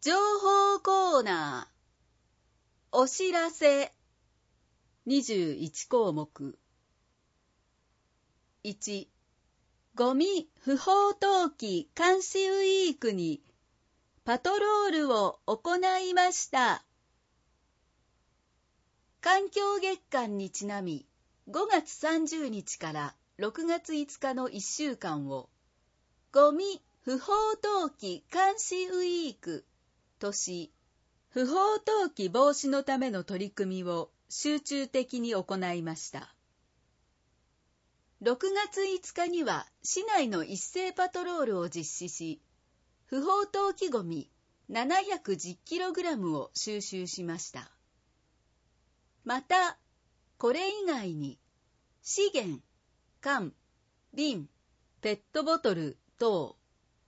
情報コーナー。お知らせ。21項目。1、ゴミ不法投棄監視ウィークにパトロールを行いました。環境月間にちなみ、5月30日から6月5日の1週間を、ゴミ不法投棄監視ウィークとし、不法投棄防止のための取り組みを集中的に行いました。6月5日には市内の一斉パトロールを実施し、不法投棄ゴミ 710kg を収集しました。また、これ以外に、資源、缶、瓶、ペットボトル等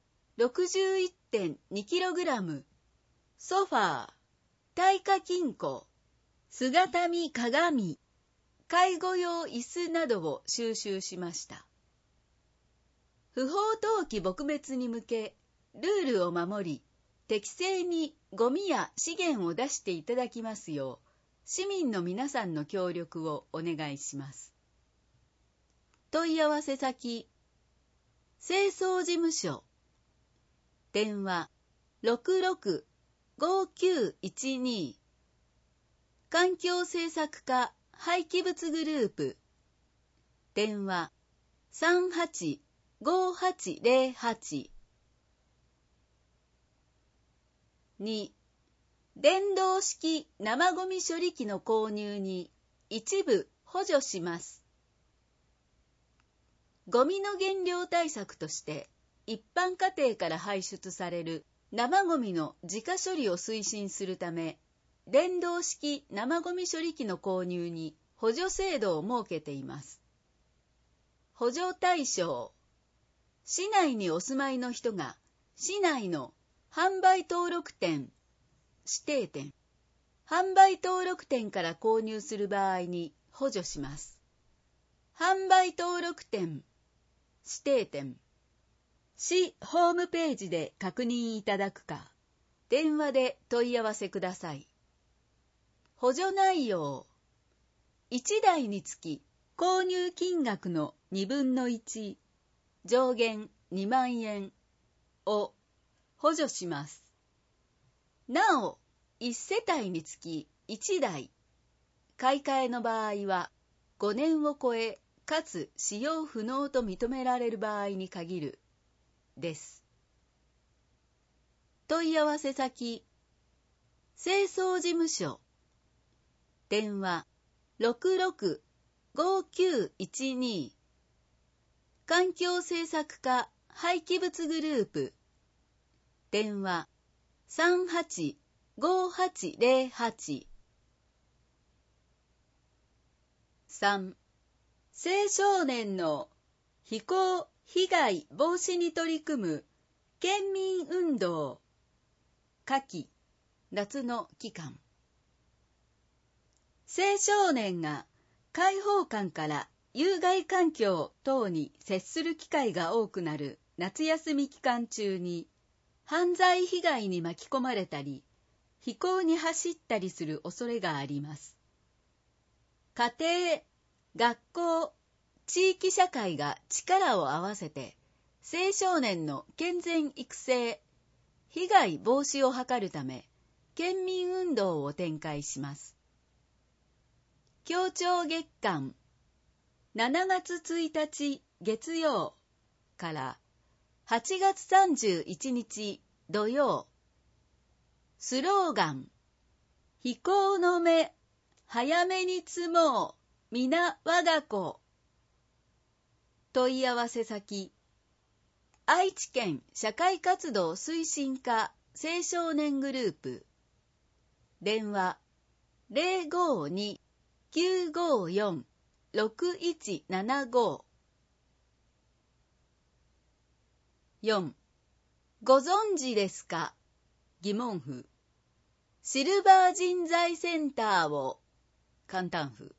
61.2kg、ソファー、耐火金庫、姿見鏡、介護用椅子などを収集しました。不法投棄撲滅に向け、ルールを守り、適正にゴミや資源を出していただきますよう、市民の皆さんの協力をお願いします。問い合わせ先、清掃事務所、電話 66-5912、環境政策課廃棄物グループ、電話 385808。2、電動式生ゴミ処理機の購入に一部補助します。ゴミの減量対策として、一般家庭から排出される生ゴミの自家処理を推進するため、電動式生ゴミ処理機の購入に補助制度を設けています。補助対象、市内にお住まいの人が市内の販売登録店、指定店、販売登録店から購入する場合に補助します。販売登録店、指定店、市ホームページで確認いただくか、電話で問い合わせください。補助内容、1台につき購入金額の2分の1、上限2万円を補助します。なお、1世帯につき1台、買い替えの場合は5年を超え、かつ使用不能と認められる場合に限る、です。問い合わせ先、清掃事務所、電話 66-5912、環境政策課廃棄物グループ、電話 385808。3、青少年の非行被害防止に取り組む県民運動、夏季、夏の期間。青少年が開放感から有害環境等に接する機会が多くなる夏休み期間中に、犯罪被害に巻き込まれたり、非行に走ったりする恐れがあります。家庭、学校、地域社会が力を合わせて、青少年の健全育成、被害防止を図るため、県民運動を展開します。協調月間、7月1日月曜から8月31日土曜。スローガン、非行の目、早めに摘もう、皆我が子。問い合わせ先、愛知県社会活動推進課青少年グループ、電話 052-954-6175。4、ご存知ですか？疑問符。シルバー人材センターを簡単符。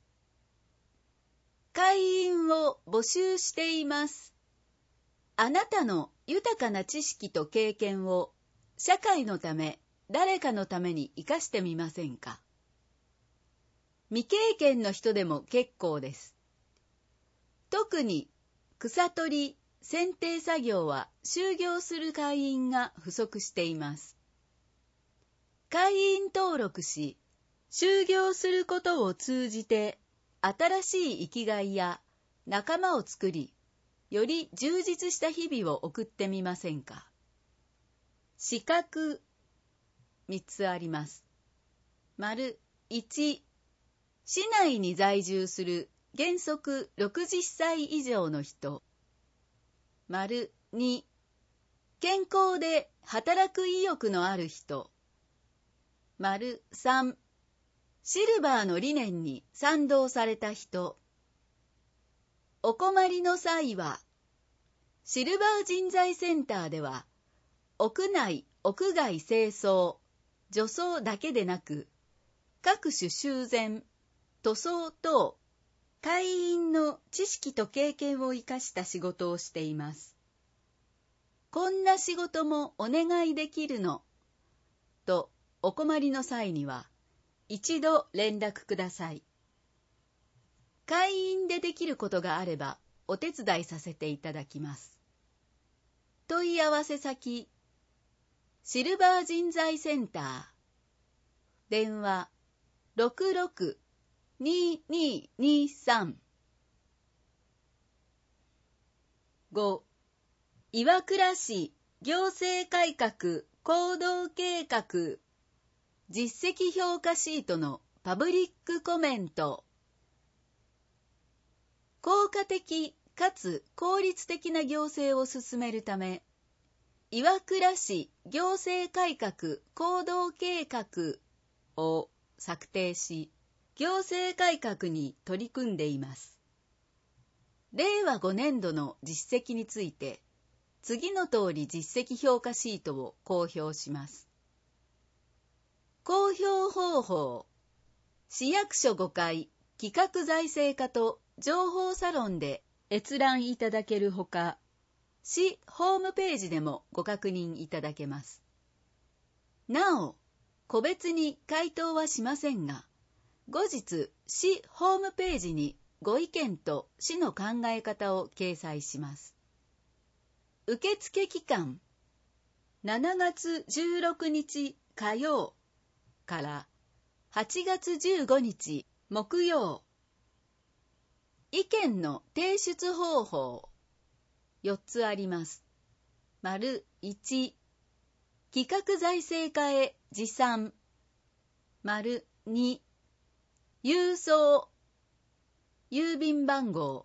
会員を募集しています。あなたの豊かな知識と経験を社会のため、誰かのために生かしてみませんか。未経験の人でも結構です。特に草取り、剪定作業は就業する会員が不足しています。会員登録し、就業することを通じて新しい生きがいや仲間を作り、より充実した日々を送ってみませんか。資格3つあります。1、市内に在住する原則60歳以上の人。2、健康で働く意欲のある人。3、シルバーの理念に賛同された人。お困りの際は、シルバー人材センターでは、屋内・屋外清掃、除草だけでなく、各種修繕、塗装等、会員の知識と経験を生かした仕事をしています。こんな仕事もお願いできるの、とお困りの際には、一度連絡ください。会員でできることがあれば、お手伝いさせていただきます。問い合わせ先、シルバー人材センター。電話、66-2223。5、岩倉市行政改革行動計画実績評価シートのパブリックコメント。効果的かつ効率的な行政を進めるため、岩倉市行政改革行動計画を策定し、行政改革に取り組んでいます。令和5年度の実績について、次の通り実績評価シートを公表します。公表方法、市役所5階企画財政課と情報サロンで閲覧いただけるほか、市ホームページでもご確認いただけます。なお、個別に回答はしませんが、後日市ホームページにご意見と市の考え方を掲載します。受付期間、7月16日火曜から8月15日木曜。意見の提出方法、4つあります。1、企画財政課へ持参。2、郵送。郵便番号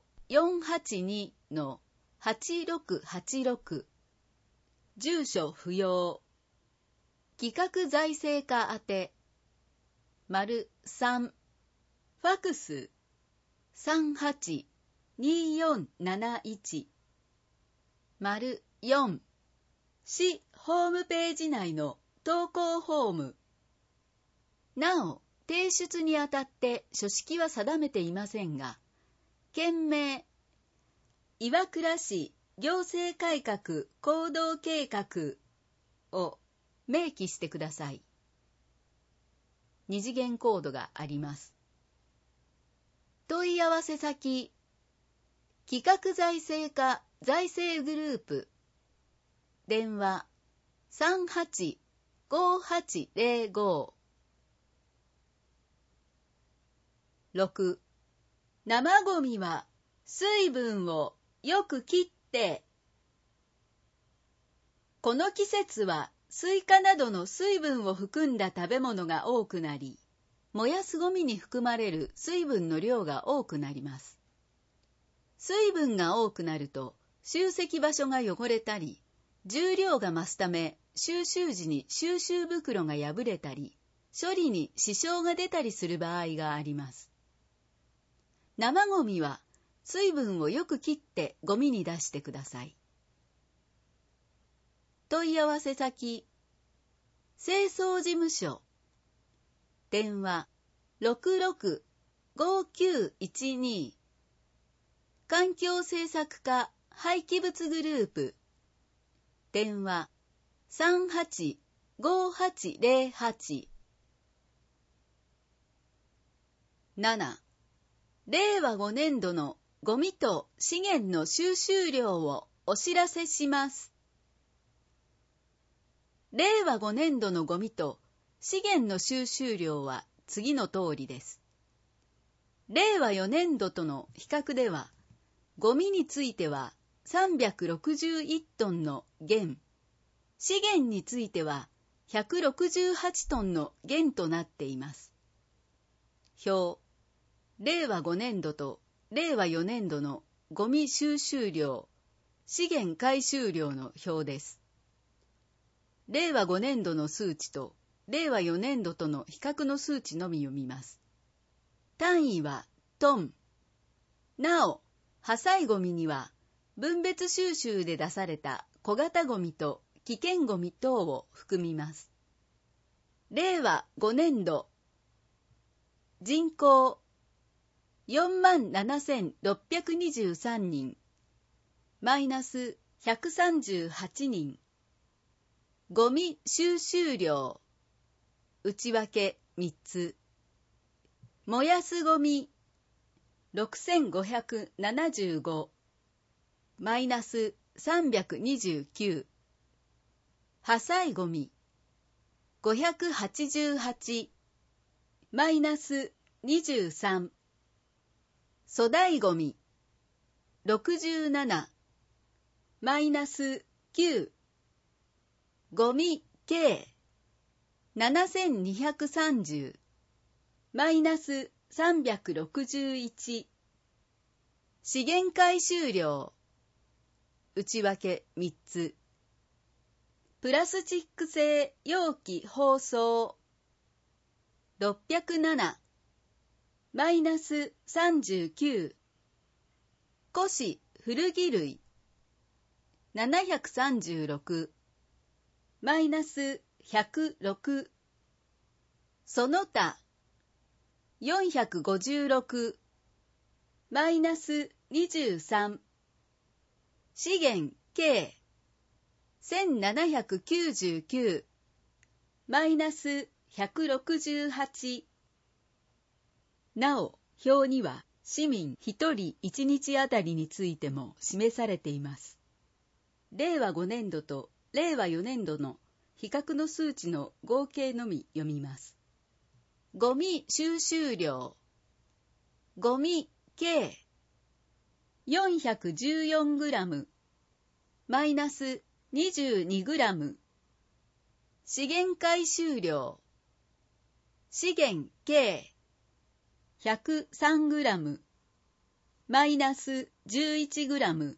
482-8686。住所不要。企画財政課宛て。3、ファクス。382471。4、市ホームページ内の投稿フォーム。なお、提出にあたって書式は定めていませんが、件名、岩倉市行政改革行動計画を明記してください。二次元コードがあります。問い合わせ先、企画財政課財政グループ。電話、385805。6、生ゴミは水分をよく切って。この季節はスイカなどの水分を含んだ食べ物が多くなり、燃やすゴミに含まれる水分の量が多くなります。水分が多くなると集積場所が汚れたり、重量が増すため収集時に収集袋が破れたり、処理に支障が出たりする場合があります。生ゴミは水分をよく切ってゴミに出してください。問い合わせ先、清掃事務所。電話、66-5912。環境政策課廃棄物グループ。電話、 5808。7. 令和5年度のゴミと資源の収集量をお知らせします。令和5年度のゴミと資源の収集量は次の通りです。令和4年度との比較では、ゴミについては361トンの減、資源については168トンの減となっています。表、令和5年度と令和4年度のゴミ収集量、資源回収量の表です。令和5年度の数値と令和4年度との比較の数値のみ読みます。単位はトン。なお、破砕ゴミには分別収集で出された小型ゴミと危険ゴミ等を含みます。令和5年度人口47,623人マイナス138人。ゴミ収集量内訳3つ。燃やすゴミ6575マイナス329。破砕ゴミ588マイナス23。粗大ゴミ67マイナス9。ゴミ計7230マイナス361。資源回収量内訳3つ。プラスチック製容器包装607マイナス39。古紙古着類736マイナス106。その他456マイナス23。資源計1799マイナス168。なお、表には市民1人1日あたりについても示されています。令和5年度と令和4年度の比較の数値の合計のみ読みます。ゴミ収集量ゴミ計414グラムマイナス22グラム。資源回収量資源計103グラムマイナス11グラム。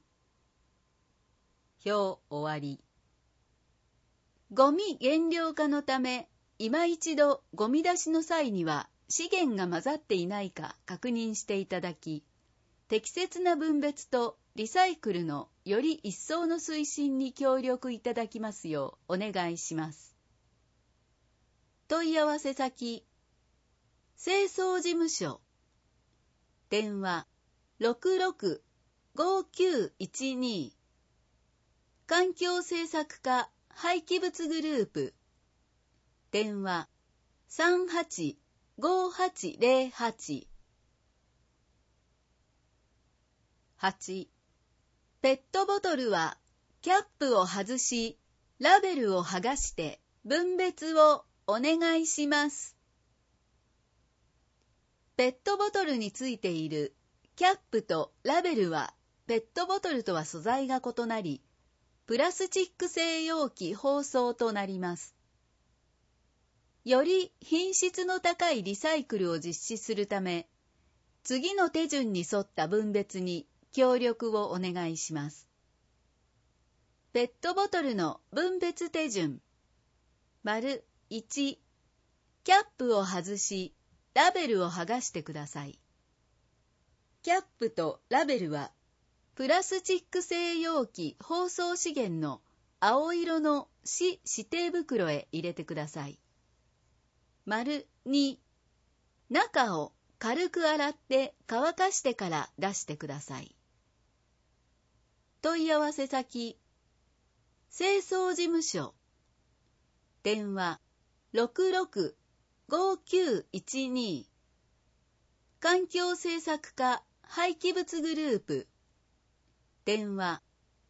表終わり。ゴミ減量化のため、今一度ゴミ出しの際には資源が混ざっていないか確認していただき、適切な分別とリサイクルのより一層の推進に協力いただきますようお願いします。問い合わせ先、清掃事務所、電話665912、環境政策課廃棄物グループ、電話385808。8. ペットボトルはキャップを外し、ラベルを剥がして分別をお願いします。ペットボトルについているキャップとラベルはペットボトルとは素材が異なり、プラスチック製容器包装となります。より品質の高いリサイクルを実施するため、次の手順に沿った分別に協力をお願いします。ペットボトルの分別手順。1、キャップを外し、ラベルを剥がしてください。キャップとラベルは、プラスチック製容器包装資源の青色の市指定袋へ入れてください。2、中を軽く洗って乾かしてから出してください。問い合わせ先、清掃事務所、 電話665912。環境政策課廃棄物グループ。電話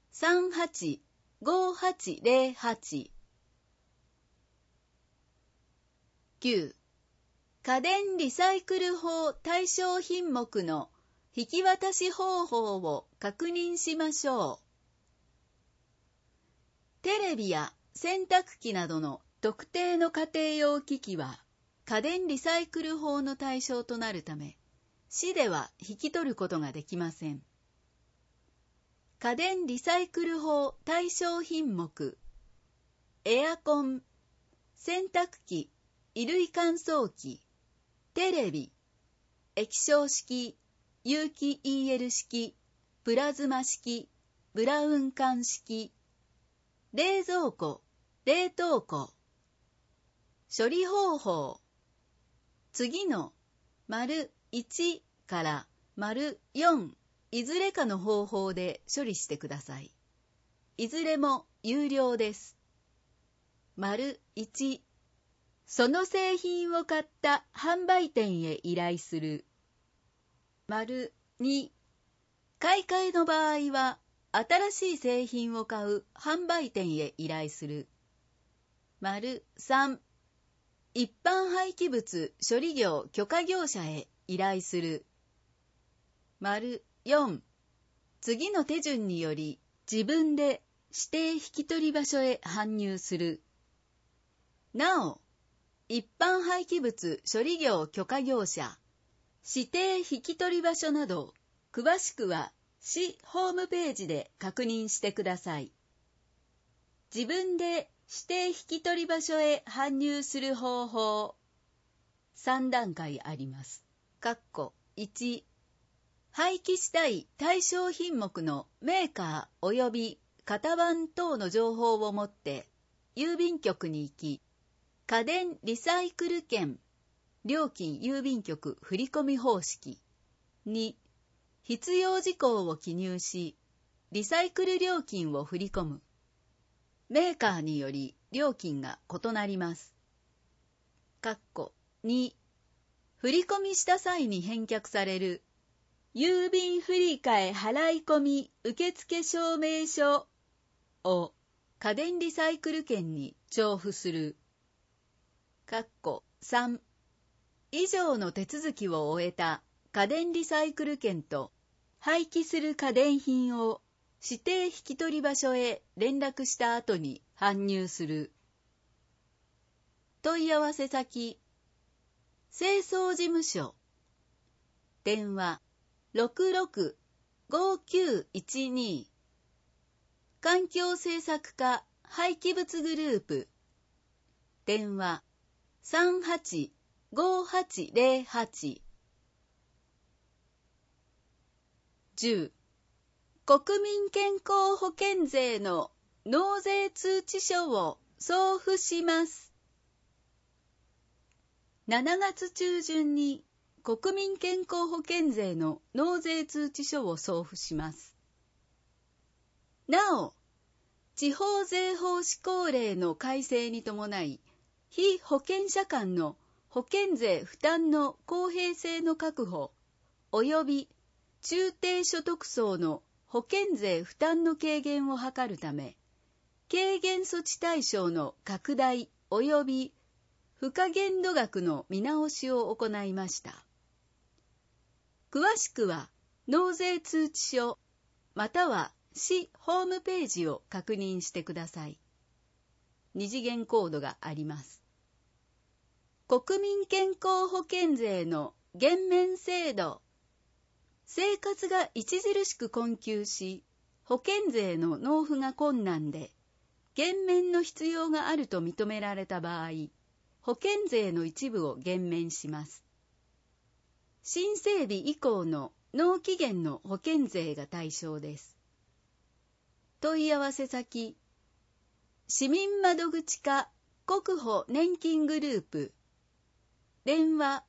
385808。9. 家電リサイクル法対象品目の引き渡し方法を確認しましょう。テレビや洗濯機などの特定の家庭用機器は家電リサイクル法の対象となるため、市では引き取ることができません。家電リサイクル法対象品目、エアコン、洗濯機、衣類乾燥機、テレビ、液晶式、有機 EL 式、プラズマ式、ブラウン管式、冷蔵庫、冷凍庫。処理方法。次の丸1から丸4、いずれかの方法で処理してください。いずれも有料です。丸1、その製品を買った販売店へ依頼する。丸2、買い替えの場合は、新しい製品を買う販売店へ依頼する。丸3、一般廃棄物処理業許可業者へ依頼する。丸4、次の手順により自分で指定引き取り場所へ搬入する。なお、一般廃棄物処理業許可業者、指定引き取り場所など、詳しくは市ホームページで確認してください。自分で指定引き取り場所へ搬入する方法。3段階あります。1、廃棄したい対象品目のメーカー及び型番等の情報を持って郵便局に行き、家電リサイクル券、料金郵便局振込方式。2、必要事項を記入し、リサイクル料金を振り込む。メーカーにより料金が異なります。2、振り込みした際に返却される郵便振替払い込み受付証明書を家電リサイクル券に調布する。3、以上の手続きを終えた家電リサイクル券と廃棄する家電品を指定引き取り場所へ連絡した後に搬入する。問い合わせ先、清掃事務所。電話665912。環境政策課廃棄物グループ。電話385808。10、国民健康保険税の納税通知書を送付します。7月中旬に国民健康保険税の納税通知書を送付します。なお、地方税法施行令の改正に伴い、被保険者間の保険税負担の公平性の確保、及び中低所得層の保険税負担の軽減を図るため、軽減措置対象の拡大及び付加限度額の見直しを行いました。詳しくは納税通知書または市ホームページを確認してください。二次元コードがあります。国民健康保険税の減免制度。生活が著しく困窮し、保険税の納付が困難で、減免の必要があると認められた場合、保険税の一部を減免します。申請日以降の納期限の保険税が対象です。問い合わせ先、市民窓口課国保年金グループ。電話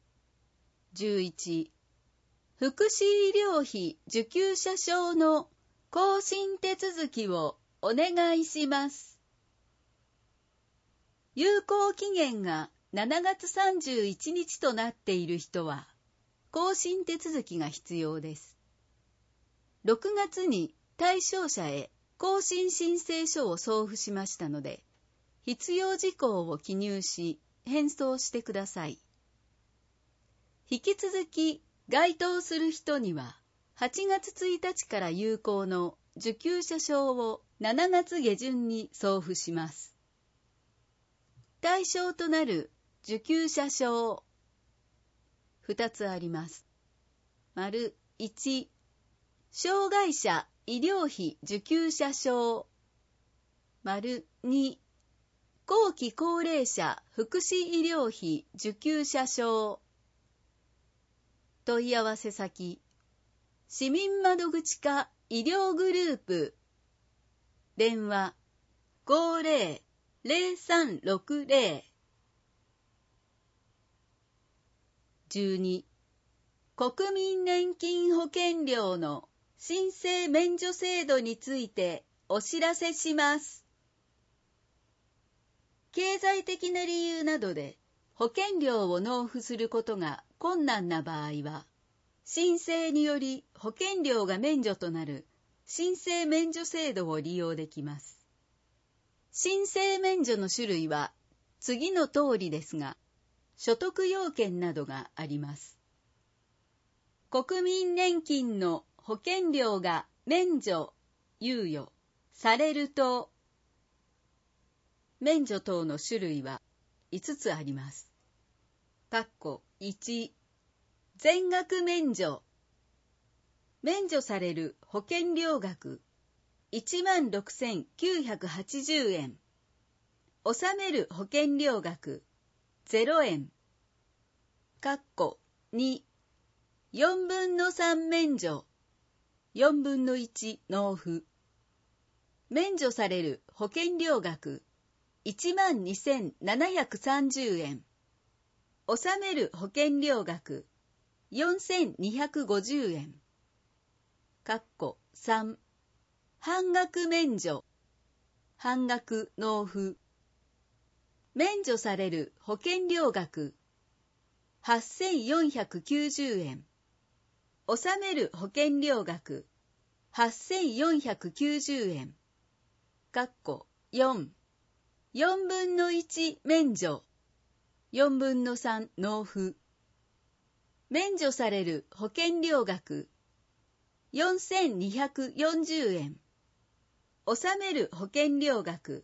385833。11、福祉医療費受給者証の更新手続きをお願いします。有効期限が7月31日となっている人は、更新手続きが必要です。6月に対象者へ更新申請書を送付しましたので、必要事項を記入し、返送してください。引き続き該当する人には、8月1日から有効の受給者証を7月下旬に送付します。対象となる受給者証。2つあります。丸1、障害者医療費受給者証。丸2、後期高齢者福祉医療費受給者証。問い合わせ先、市民窓口課医療グループ。電話、50-0360。12、国民年金保険料の申請免除制度についてお知らせします。経済的な理由などで保険料を納付することが困難な場合は、申請により保険料が免除となる申請免除制度を利用できます。申請免除の種類は次の通りですが、所得要件などがあります。国民年金の保険料が免除、猶予されると、免除等の種類は5つあります。1、全額免除。免除される保険料額 16,980 円。納める保険料額0円。2、4分の3免除。4分の1納付。免除される保険料額 12,730 円。納める保険料額4,250 円。3、半額免除。半額納付。免除される保険料額 8,490 円。納める保険料額 8,490 円。4、4分の1免除。4分の3納付。免除される保険料額 4,240 円。納める保険料額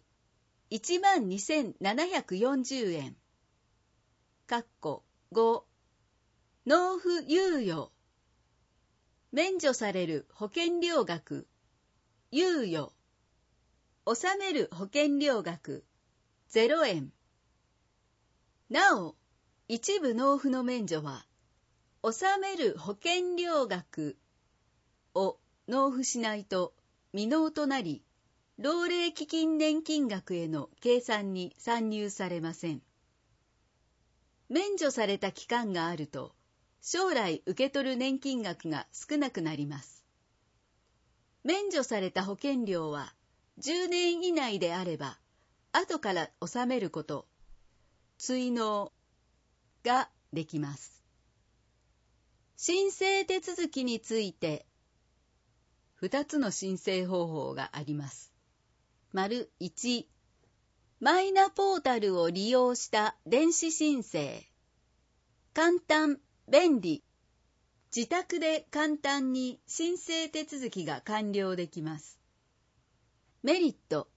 12,740 円。5、納付猶予。免除される保険料額、猶予。納める保険料額0円。なお、一部納付の免除は、納める保険料額を納付しないと未納となり、老齢基金年金額への計算に算入されません。免除された期間があると、将来受け取る年金額が少なくなります。免除された保険料は10年以内であれば、後から納めること、追納ができます。申請手続きについて、2つの申請方法があります。1、マイナポータルを利用した電子申請。簡単、便利。自宅で簡単に申請手続きが完了できます。メリット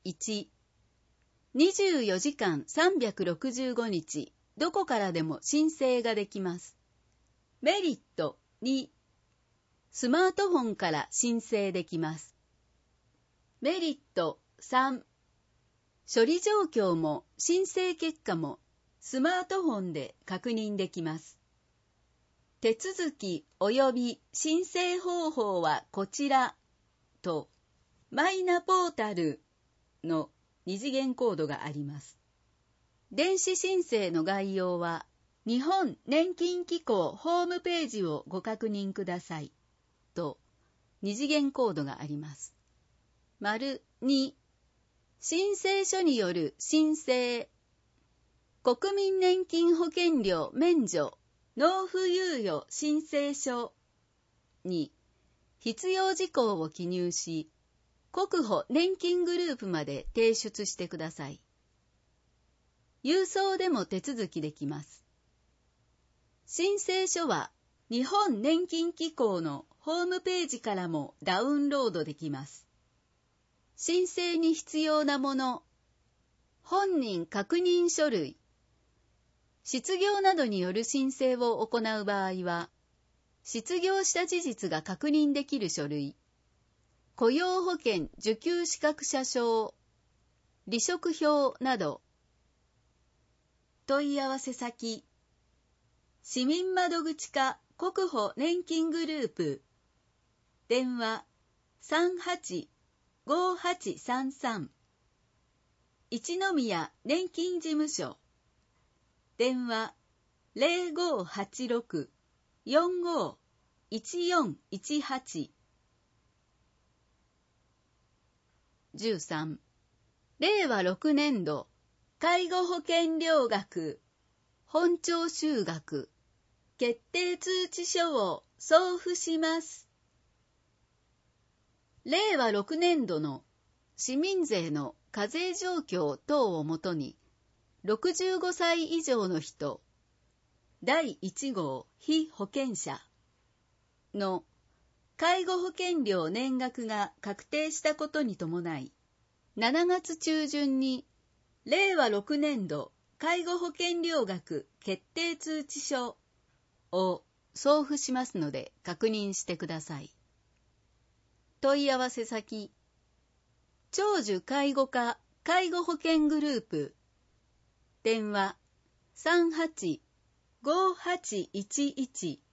1、24時間365日、どこからでも申請ができます。メリット2、スマートフォンから申請できます。メリット3、処理状況も申請結果もスマートフォンで確認できます。手続き及び申請方法はこちらとマイナポータルの二次元コードがあります。電子申請の概要は日本年金機構ホームページをご確認くださいと二次元コードがあります。 2、申請書による申請。国民年金保険料免除納付猶予申請書。2、必要事項を記入し、国保年金グループまで提出してください。郵送でも手続きできます。申請書は日本年金機構のホームページからもダウンロードできます。申請に必要なもの、本人確認書類、失業などによる申請を行う場合は、失業した事実が確認できる書類、雇用保険受給資格者証、離職票など。問い合わせ先、市民窓口課国保年金グループ、電話38-5833、一宮年金事務所、電話0586-45-1418。13、令和6年度介護保険料額本徴収額決定通知書を送付します。令和6年度の市民税の課税状況等をもとに、65歳以上の人、第1号被保険者の介護保険料年額が確定したことに伴い、7月中旬に令和6年度介護保険料額決定通知書を送付しますので確認してください。問い合わせ先、長寿介護課介護保険グループ、電話38-5811